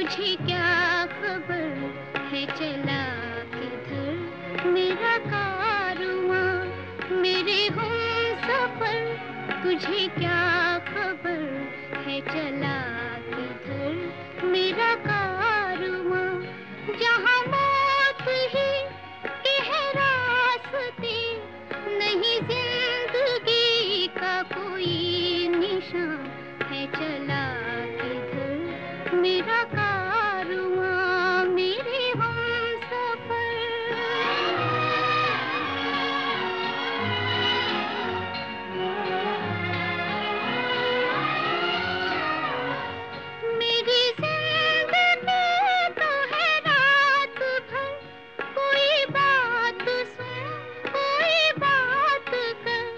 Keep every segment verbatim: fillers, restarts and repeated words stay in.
तुझे क्या खबर है चला किधर मेरा कारवां मेरे हमसफर। तुझे क्या खबर है चला किधर मेरा कारवां। जहाँ मौत ही के है रास्ते नहीं जिंदगी का कोई निशान है चला किधर मेरा कारवां मेरे हमसफर। मेरी जिंदगी तो है रात भर कोई बात सुन कोई बात कर।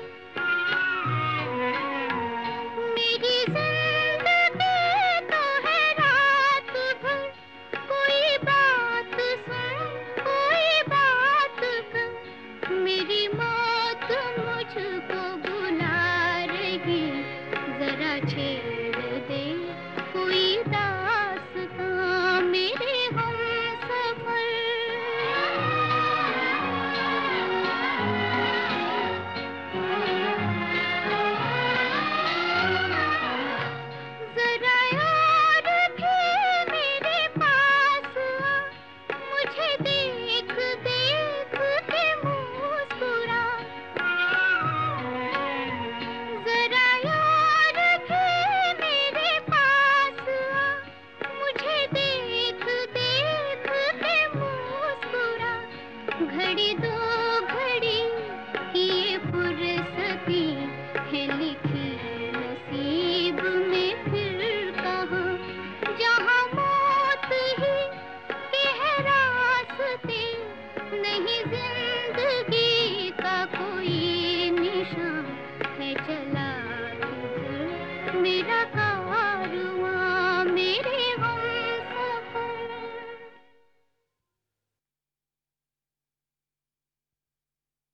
मेरी जिंदगी तो है रात भर कोई बात सुन कोई बात कर। मेरी मौत मुझको बुला रही जरा छेड़